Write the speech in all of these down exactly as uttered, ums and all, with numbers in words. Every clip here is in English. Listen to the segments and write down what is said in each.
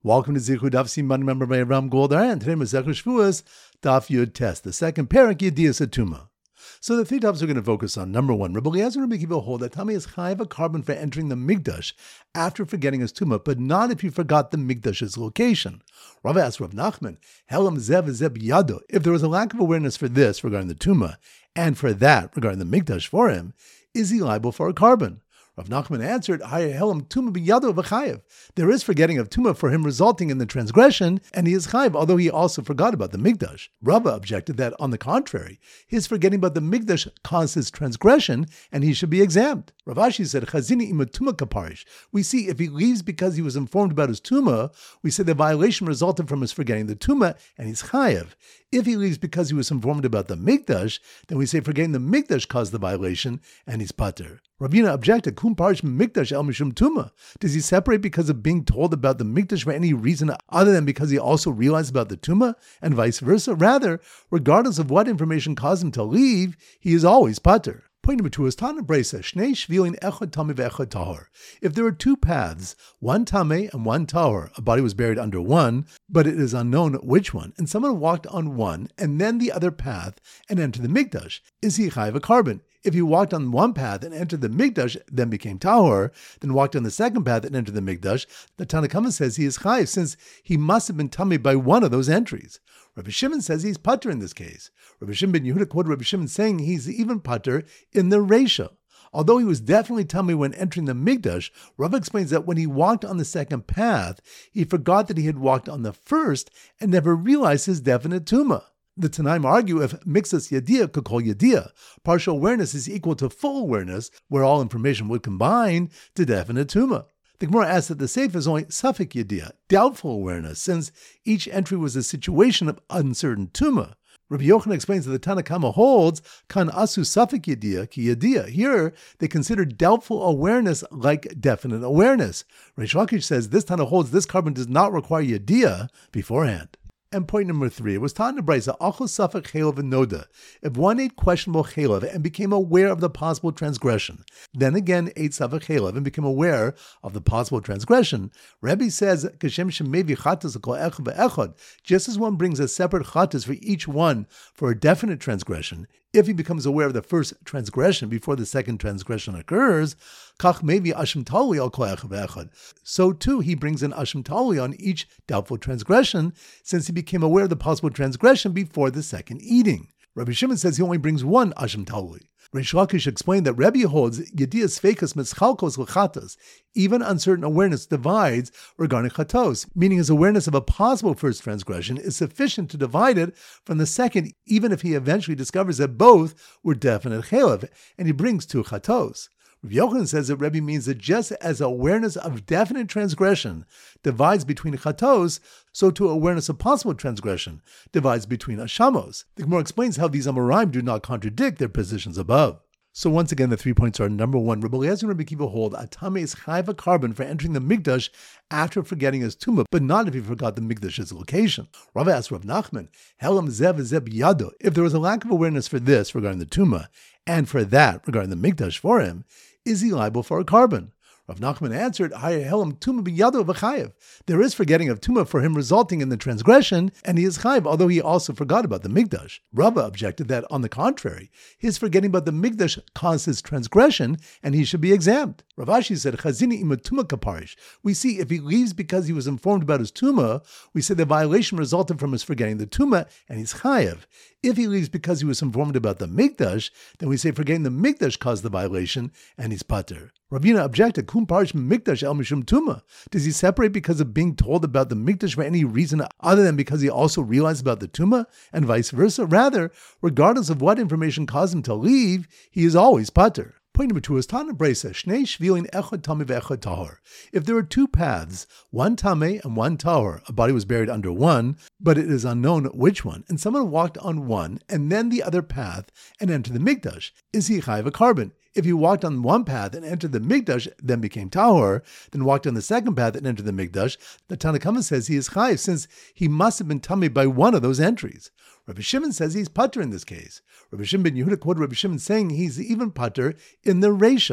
Welcome to Zichud Daf Siman, member by Ram Goldar, and today Masechah Shavuos, Daf Yud Test, the second parak Yedias Atuma. So the three topics we're going to focus on. Number one, Rabbi Eliezer and Rabbi Akiva hold that Tamei is chayav a carbon for entering the Mikdash after forgetting his tumah, but not if you forgot the Mikdash's location. Rav asked Rav Nachman, Helam zev zeb yado. If there was a lack of awareness for this regarding the tumah, and for that regarding the Mikdash for him, is he liable for a carbon? Rav Nachman answered, Helam tumah biyado v'chayev. There is forgetting of tumah for him resulting in the transgression, and he is chayev, although he also forgot about the Mikdash. Rava objected that, on the contrary, his forgetting about the Mikdash caused his transgression, and he should be exempt. Rav Ashi said, Chazini ima tumah kaparish. We see if he leaves because he was informed about his tumah, we say the violation resulted from his forgetting the tumah, and he's chayev. If he leaves because he was informed about the Mikdash, then we say forgetting the Mikdash caused the violation, and he's pater. Ravina objected, Kum parish Mikdash el mishum tumah. Does he separate because of being told about the Mikdash for any reason other than because he also realized about the tumah, and vice versa? Rather, regardless of what information caused him to leave, he is always pater. Point number two is Tana Bresa, Shnei Shvilin Echad Tamei ve'Echad Tahor. If there are two paths, one Tamei and one Tahor, a body was buried under one, but it is unknown which one, and someone walked on one and then the other path and entered the Mikdash, is he chayav a carbon? If he walked on one path and entered the Mikdash, then became Tahor, then walked on the second path and entered the Mikdash, the Tanna Kama says he is chayav, since he must have been Tamei by one of those entries. Rabbi Shimon says he's pater in this case. Rabbi Shimon ben Yehuda quoted Rabbi Shimon saying he's even pater in the Reisha. Although he was definitely Tamei when entering the Mikdash, Rav explains that when he walked on the second path, he forgot that he had walked on the first and never realized his definite tumah. The Tanaim argue if mixas yediyah could call yediyah, partial awareness is equal to full awareness, where all information would combine to definite tumah. The Gemara asks that the Seif is only Safek Yediyah, doubtful awareness, since each entry was a situation of uncertain tumah. Rabbi Yochanan explains that the Tanna Kama holds Kan Asu Safek Yediyah ki Yediyah. Here, they consider doubtful awareness like definite awareness. Reish Lakish says this Tana holds this carbon does not require Yediyah beforehand. And point number three was Tana Bresa, Achos Safek Chelav Noda. If one ate questionable Chelav and became aware of the possible transgression, then again ate Safek Chelav and became aware of the possible transgression, Rebbe says, Kashem Shemevi Chatas Kol Echad Be'echad, just as one brings a separate Chatas for each one for a definite transgression, if he becomes aware of the first transgression before the second transgression occurs, Kach Mevi Ashim Tali Al Kol Echad Be'echad. So too he brings an Ashim Tali on each doubtful transgression, since he became aware of the possible transgression before the second eating. Rabbi Shimon says he only brings one Ashim Tali. Reish Lakish explained that Rebbe holds Yediyas Feikas Mitzchalkos L'chatos. Even uncertain awareness divides regarding chatos, meaning his awareness of a possible first transgression is sufficient to divide it from the second, even if he eventually discovers that both were definite chelav, and he brings two chatos. Rav Yochanan says that Rebbe means that just as awareness of definite transgression divides between chatos, so too awareness of possible transgression divides between ashamos. The Gemara explains how these Amoraim do not contradict their positions above. So once again, the three points are: number one, Rabbi Eliezer and Rabbi Akiva hold a Tamei is chayav a carbon for entering the Mikdash after forgetting his tumah, but not if he forgot the Mikdash's location. Rav asked Rav Nachman, Helam zev zeb yado. If there was a lack of awareness for this regarding the tumah, and for that regarding the Mikdash for him, is he liable for a carbon? Rav Nachman answered, Helam tumah biyado v'chayev. There is forgetting of tumah for him resulting in the transgression, and he is chayev, although he also forgot about the Mikdash. Rava objected that, on the contrary, his forgetting about the Mikdash caused his transgression, and he should be exempt. Rav Ashi said, Chazini ima tumah kaparish. We see if he leaves because he was informed about his tumah, we say the violation resulted from his forgetting the tumah, and he's chayev. If he leaves because he was informed about the Mikdash, then we say forgetting the Mikdash caused the violation, and he's pater. Ravina objected, Kum parish Mikdash el mishum tumah. Does he separate because of being told about the Mikdash for any reason other than because he also realized about the tumah, and vice versa? Rather, regardless of what information caused him to leave, he is always pater. Point number two is Tana Bresa, Shnei Shvilin Echad Tamei ve'Echad Tahor. If there are two paths, one Tamei and one Tahor, a body was buried under one, but it is unknown which one, and someone walked on one and then the other path and entered the Mikdash, is he chayav a carbon? If he walked on one path and entered the Mikdash, then became Tahor, then walked on the second path and entered the Mikdash, the Tanna Kama says he is chayav, since he must have been Tamei by one of those entries. Rabbi Shimon says he's pater in this case. Rabbi Shimon ben Yehuda quoted Rabbi Shimon saying he's even pater in the Reisha.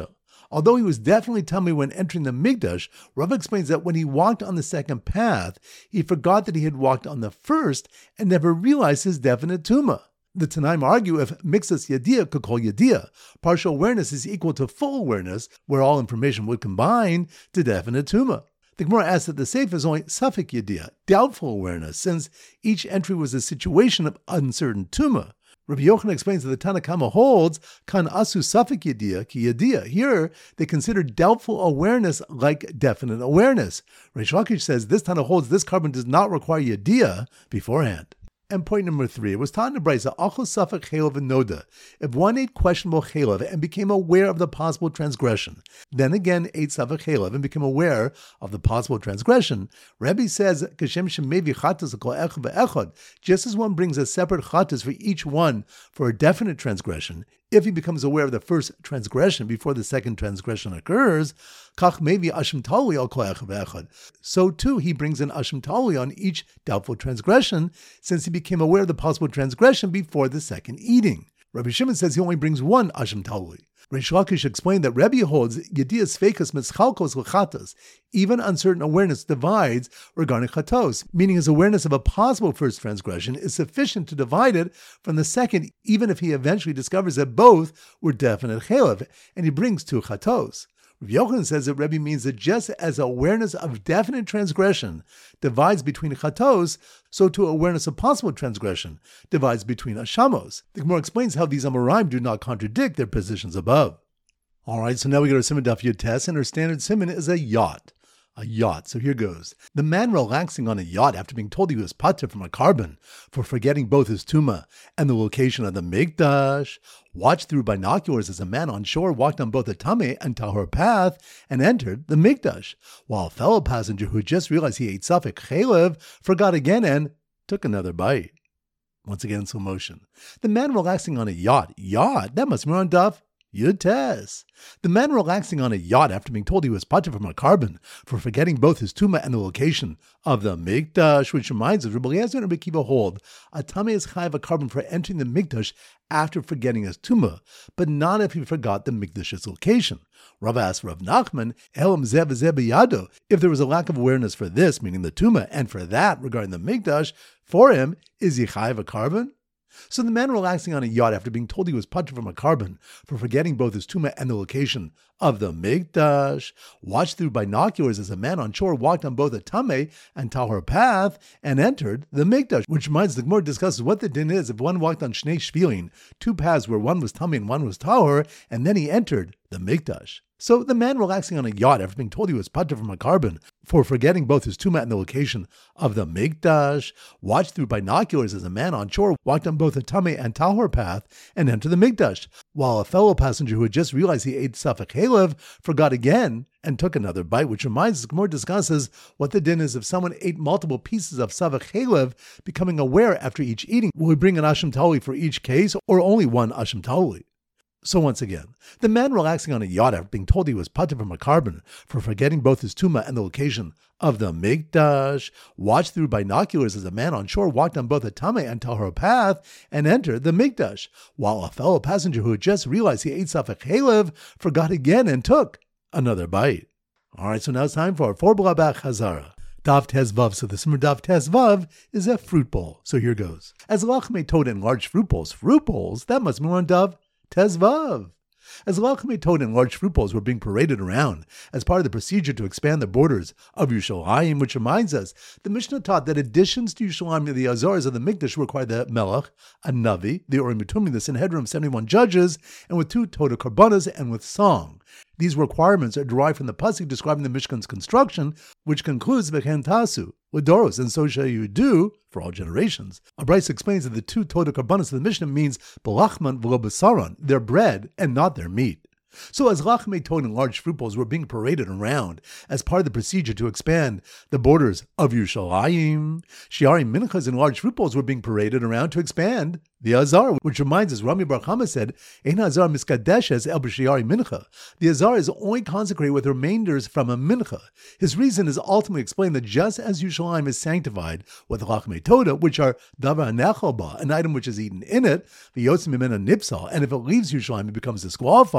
Although he was definitely tummy when entering the Mikdash, Rav explains that when he walked on the second path, he forgot that he had walked on the first and never realized his definite tumah. The Tanaim argue if mixas yadiyah could call yadiyah, partial awareness is equal to full awareness, where all information would combine to definite tumah. The Gemara asks that the Seif is only safek yadiyah, doubtful awareness, since each entry was a situation of uncertain tumah. Rabbi Yochanan explains that the Tanna Kama holds kan asu safek yadiyah ki yadiyah. Here, they consider doubtful awareness like definite awareness. Reish Lakish says this Tanna holds this carbon does not require yadiyah beforehand. And point number three, it was taught in the Brisa, Achol Safek Chelav Noda. If one ate questionable Chelav and became aware of the possible transgression, then again ate Safek Chelav and became aware of the possible transgression, Rebbe says, Kashem Shemevi Chatas Kol Echad Ve'echad, just as one brings a separate Chatas for each one for a definite transgression, if he becomes aware of the first transgression before the second transgression occurs, Kach Mevi Ashim Talui Al Kol Echad Ve'echad. So too he brings an Ashim Talui on each doubtful transgression, since he became aware of the possible transgression before the second eating. Rabbi Shimon says he only brings one Ashim Talui. Reish Lakish explained that Rebbe holds Yediyas Feikas Mitzchalkos L'chatos. Even uncertain awareness divides regarding chatos, meaning his awareness of a possible first transgression is sufficient to divide it from the second, even if he eventually discovers that both were definite chelav, and he brings two chatos. Rav Yochanan says that Rebbe means that just as awareness of definite transgression divides between chatos, so too awareness of possible transgression divides between ashamos. The Gemara explains how these Amoraim do not contradict their positions above. All right, so now we go to Siman Daf Yud Tes, and our standard Siman is a yacht. A yacht. So here goes. The man relaxing on a yacht after being told he was pater from a carbon for forgetting both his tumah and the location of the Mikdash, watched through binoculars as a man on shore walked on both the Tameh and Tahor path and entered the Mikdash, while a fellow passenger who just realized he ate Safek Chelev forgot again and took another bite. Once again in slow motion. The man relaxing on a yacht. Yacht? That must be on Daf Yud Tes. The man relaxing on a yacht after being told he was pater from a carbon for forgetting both his tumah and the location of the Mikdash, which reminds us, Rabbi Eliezer and Rabbi Akiva hold, a tameh is chayav a carbon for entering the Mikdash after forgetting his tumah, but not if he forgot the Mikdash's location. Rav asked Rav Nachman, Elam zeh v'zeh b'yado, if there was a lack of awareness for this, meaning the tumah, and for that, regarding the Mikdash, for him, is he chayav a carbon? So the man relaxing on a yacht after being told he was pater from a carbon for forgetting both his tumah and the location of the Mikdash, watched through binoculars as a man on shore walked on both the Tameh and Tahor path and entered the Mikdash, which reminds the Gemara discusses what the din is if one walked on Shnei Shvilin, two paths where one was Tameh and one was Tahor, and then he entered the Mikdash. So the man relaxing on a yacht after being told he was pater from a carbon for forgetting both his tumah and the location of the Mikdash, watched through binoculars as a man on shore walked on both the Tameh and Tahor path and entered the Mikdash, while a fellow passenger who had just realized he ate Safek Chelev forgot again and took another bite, which reminds us, Gemara discusses what the din is if someone ate multiple pieces of Safek Chelev, becoming aware after each eating. Will we bring an Ashim Talui for each case or only one Ashim Talui? So once again, the man relaxing on a yacht after being told he was pater from a carbon for forgetting both his tumah and the location of the Mikdash, watched through binoculars as a man on shore walked on both the Tameh and Tahor path and entered the Mikdash, while a fellow passenger who had just realized he ate Safek Chelev forgot again and took another bite. All right, so now it's time for our four blabach Hazara. Daf Tes Vav. So the Siman Daf Tes Vav is a fruit bowl. So here goes. As Lachmei told in large fruit bowls, fruit bowls, that must be on Daf Tes Vav. As Lachmei told in large fruit bowls were being paraded around as part of the procedure to expand the borders of Yerushalayim, which reminds us, the Mishnah taught that additions to Yerushalayim, the Azaras of the Mikdash, require the Melech, a Navi, the Urim Tumim, the Sanhedrin of seventy-one judges, and with two Toda Karbanas and with song. These requirements are derived from the pasuk describing the Mishkan's construction, which concludes V'chen tasu, Ladoros, and so shall you do for all generations. Abrais explains that the two Toda Karbanos of the Mishnah means Belachman v'lo besaron, their bread and not their meat. So as Lachmei told in large fruit bowls were being paraded around as part of the procedure to expand the borders of Yerushalayim, Shiari Minchas in large fruit bowls were being paraded around to expand the Azar, which reminds us, Rami Bar Chama said, Ein Azar miskadeshes el b'shiari mincha. The Azar is only consecrated with remainders from a mincha. His reason is ultimately explained that just as Yerushalayim is sanctified with Lachmei Toda, which are davar nechalba, an item which is eaten in it, the yotzim mimena nipsal, and if it leaves Yerushalayim it becomes disqualified,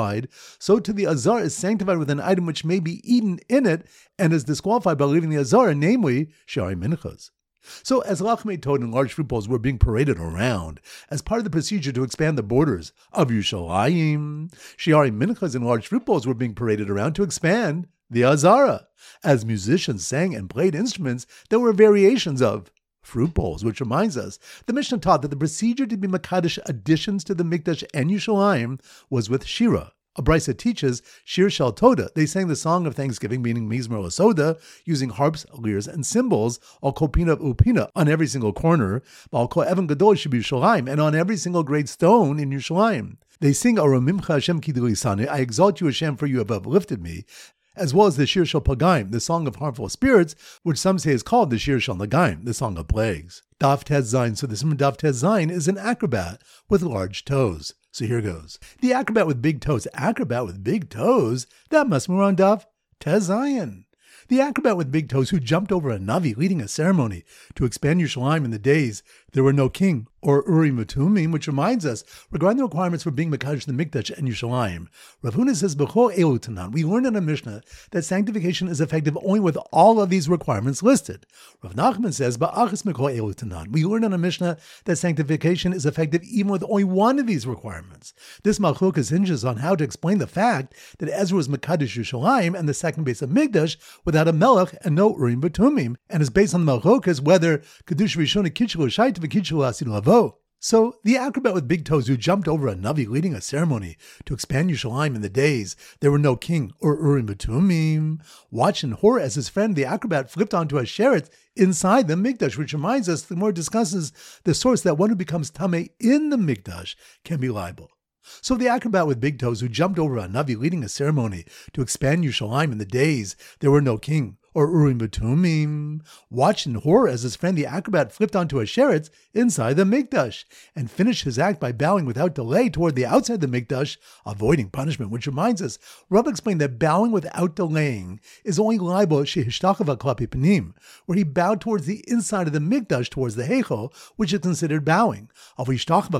so to the Azar is sanctified with an item which may be eaten in it and is disqualified by leaving the Azar, namely Shari Minchas. So as Lachmei told and large fruit bowls were being paraded around as part of the procedure to expand the borders of Yerushalayim, Shiari Minchas and large fruit bowls were being paraded around to expand the Azara, as musicians sang and played instruments that were variations of fruit bowls, which reminds us, the Mishnah taught that the procedure to be Makadish additions to the Mikdash and Yerushalayim was with Shira. A brisa teaches Shir Shal Toda. They sang the song of thanksgiving, meaning Mizmor Lasoda, using harps, lyres, and cymbals, al kol pina upina, on every single corner, al kol evan gadol shebiyushalayim, and on every single great stone in Yerushalayim. They sing Aromimcha Hashem kidilisani, I exalt you Hashem for you have uplifted me, as well as the Shir Shal Pagaim, the song of harmful spirits, which some say is called the Shir Shal Nagaim, the song of plagues. Daf Tez Zayin, so this Daf Tez Zayin is an acrobat with large toes. So here goes. The acrobat with big toes. Acrobat with big toes? That must be on Daf Tez Zayin. The acrobat with big toes who jumped over a Navi leading a ceremony to expand Yerushalayim in the days there were no king or Urim Utumim, which reminds us, regarding the requirements for being Mekadosh the Mikdash and Yerushalayim, Rav Huna says, B'chol elu tanan, we learned in a Mishnah that sanctification is effective only with all of these requirements listed. Rav Nachman says, Ba'achas mikol elu tanan, we learned in a Mishnah that sanctification is effective even with only one of these requirements. This Malchukas hinges on how to explain the fact that Ezra was Mekadosh Yerushalayim and the second base of Mikdash without a Melech and no Urim Utumim, and is based on the Malchukas whether Kedush Rishona Kitchel Shait v'Kitchel Asin Lavo. So, the acrobat with big toes who jumped over a Navi leading a ceremony to expand Yerushalayim in the days there were no king or Urim Utumim, watched in horror as his friend the acrobat flipped onto a sheret inside the Mikdash, which reminds us, the more discusses the source that one who becomes Tameh in the Mikdash can be liable. So the acrobat with big toes who jumped over a Navi leading a ceremony to expand Yerushalayim in the days there were no king or Urim Utumim, watched in horror as his friend the acrobat flipped onto a sheret inside the Mikdash, and finished his act by bowing without delay toward the outside the Mikdash, avoiding punishment, which reminds us, Rav explained that bowing without delaying is only liable shehishtachava klapi panim, where he bowed towards the inside of the Mikdash towards the Heichal, which is considered bowing. But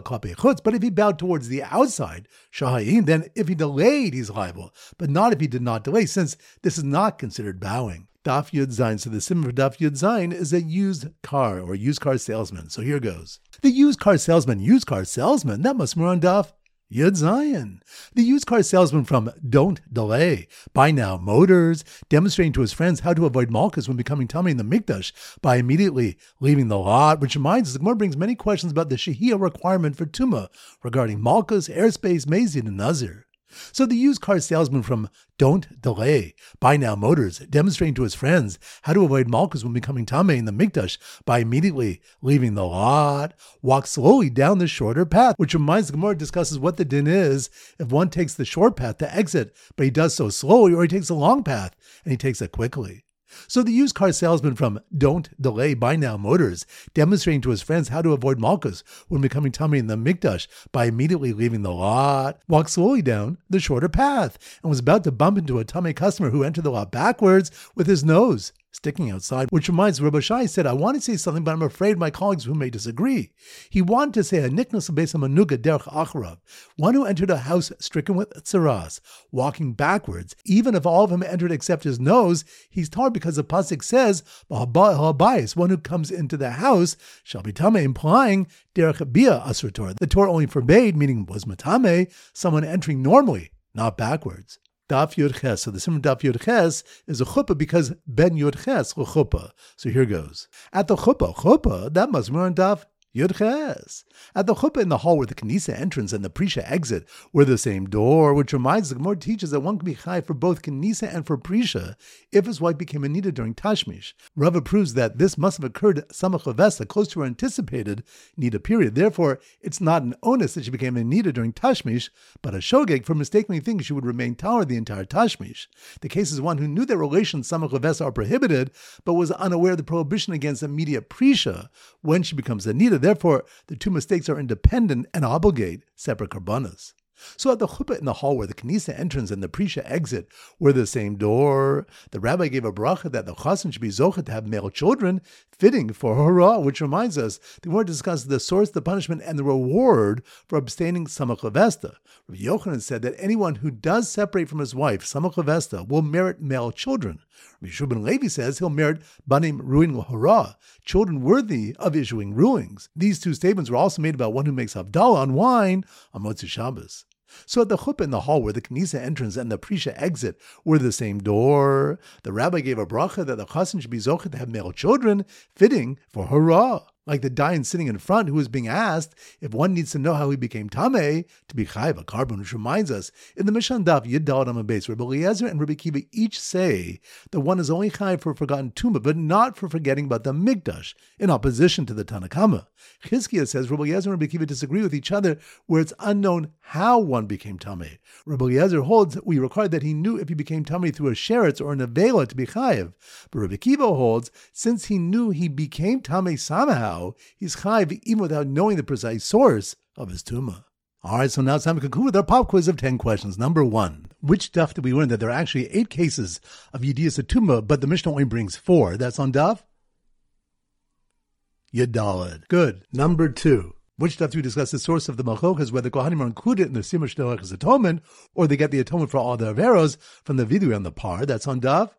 if he bowed towards the outside, shahayin, then if he delayed, he's liable, but not if he did not delay, since this is not considered bowing. Daf Yud Zayin. So the symbol for Daf Yud Zayin is a used car or used car salesman. So here goes. The used car salesman, used car salesman, that must be on Daf Yud Zayin. The used car salesman from Don't Delay, Buy Now Motors, demonstrating to his friends how to avoid malchus when becoming tummy in the Mikdash by immediately leaving the lot, which reminds us, the Gemara brings many questions about the Shehiyah requirement for Tumah regarding malchus, airspace, mazid, and nazir. So the used car salesman from Don't Delay, Buy Now Motors, demonstrating to his friends how to avoid malchus when becoming tameh in the Mikdash by immediately leaving the lot, walks slowly down the shorter path, which reminds the Gemara discusses what the din is if one takes the short path to exit, but he does so slowly, or he takes the long path and he takes it quickly. So the used car salesman from Don't Delay, Buy Now Motors, demonstrating to his friends how to avoid malchus when becoming tummy in the Mikdash by immediately leaving the lot, walked slowly down the shorter path and was about to bump into a tummy customer who entered the lot backwards with his nose sticking outside, which reminds Rabbi Shai said, I want to say something, but I'm afraid my colleagues who may disagree. He wanted to say a niknas beis hamanuga derech acharav, one who entered a house stricken with tsaras, walking backwards. Even if all of them entered except his nose, he's tarred because the pasuk says, Ba'habayis, one who comes into the house shall be tameh, implying derech bia asur Torah. The Torah only forbade, meaning was matame, someone entering normally, not backwards. Daf Yud Ches. So the symbol Daf Yud Ches is a chuppah because Ben Yud Ches chuppah. So here goes. At the chuppah, chuppah, that must be on Daf Yud Ches. At the chuppah in the hall where the Kanisa entrance and the Prisha exit were the same door, which reminds the Gemara teaches that one can be chai for both Kanisa and for Prisha if his wife became a nida during Tashmish. Rava proves that this must have occurred samach levesta, close to her anticipated nida period. Therefore, it's not an onus that she became a nida during Tashmish, but a shogeg for mistakenly thinking she would remain tower the entire Tashmish. The case is one who knew that relations samach levesta are prohibited, but was unaware of the prohibition against immediate Prisha when she becomes a nida. Therefore, the two mistakes are independent and obligate separate karbanas. So at the chuppah in the hall where the Knesset entrance and the Prisha exit were the same door, the rabbi gave a bracha that the chassan should be zocheh to have male children, fitting for hurrah, which reminds us, the Gemara discusses the source, the punishment, and the reward for abstaining samach levesta. Rabbi Yochanan said that anyone who does separate from his wife, samach levesta, will merit male children. Rabbi Shua ben Levi says he'll merit banim ruin l'hurrah, children worthy of issuing rulings. These two statements were also made about one who makes Havdalah on wine on Motzei Shabbos. So at the chuppah in the hall where the Knesset entrance and the Prisha exit were the same door, the rabbi gave a bracha that the chassan should be zocheh to have male children, fitting for hurrah. Like the dayan sitting in front who is being asked if one needs to know how he became tameh to be chayiv a carbon, which reminds us, in the Mishnah Daf Yud Daled Amud Beis, Rabbi Eliezer and Rabbi Kiva each say that one is only chayiv for forgotten tumah, but not for forgetting about the mikdash, in opposition to the Tanna Kama. Chizkiah says Rabbi Eliezer and Rabbi Kiva disagree with each other where it's unknown how one became tameh. Rabbi Eliezer holds that we require that he knew if he became tameh through a sheretz or an avela to be chayiv, but Rabbi Kiva holds since he knew he became tameh somehow, he's chayiv even without knowing the precise source of his tumah. All right, so now it's time to conclude with our pop quiz of ten questions. Number one, which stuff did we learn that there are actually eight cases of Yedias Tumah, but the Mishnah only brings four? That's on Daf Yud Daled. Good. Number two, which stuff do we discuss the source of the Malchokas, whether Kohanim are included in the Simur Shtelachas atonement, or they get the atonement for all their averos from the vidui on the par? That's on Daf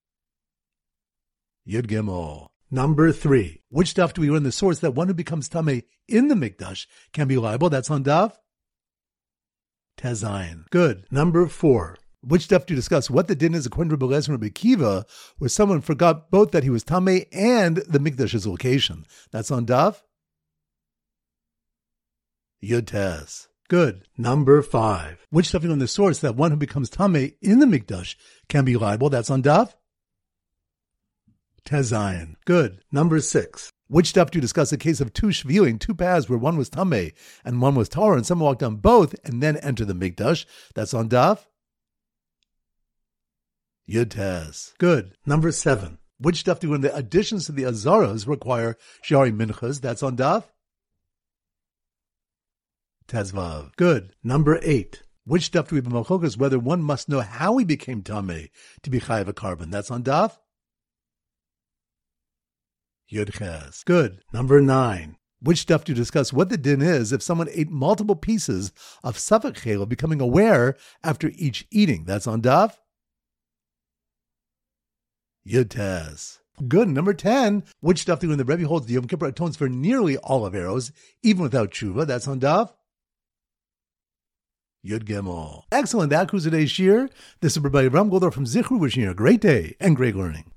Yud Gimel. Number three, which stuff do we learn the source that one who becomes tameh in the mikdash can be liable? That's on Daf Tezayin. Good. Number four, which stuff do you discuss what the din is according to Rabbi Eliezer and Rabbi Kiva, where someone forgot both that he was tameh and the mikdash's location? That's on Daf Yud Tes. Good. Number five, which stuff do you learn the source that one who becomes tameh in the mikdash can be liable? That's on Daf Tezayin. Good. Number six, which stuff do you discuss the case of two shvilim, two paths where one was tameh and one was tahor, and someone walked on both and then entered the mikdash? That's on Daf Yud Tes. Good. Number seven, which stuff do you learn the additions to the azaras require shari minchas? That's on Daf Tezvav. Good. Number eight, which stuff do we have in Malchokas whether one must know how he became tameh to be chayiv a carbon? That's on Daf Yud Ches. Good. Number nine, which stuff do you discuss what the din is if someone ate multiple pieces of safek chela, becoming aware after each eating? That's on Daf Yud Tes. Good. Number ten, which stuff do you when the Rebbe holds the Yom Kippur atones for nearly all of arrows, even without tshuva? That's on Daf Yud Gimel. Excellent. That concludes today's shir. This is Rabbi Ram Goldar from Zichru, wishing you a great day and great learning.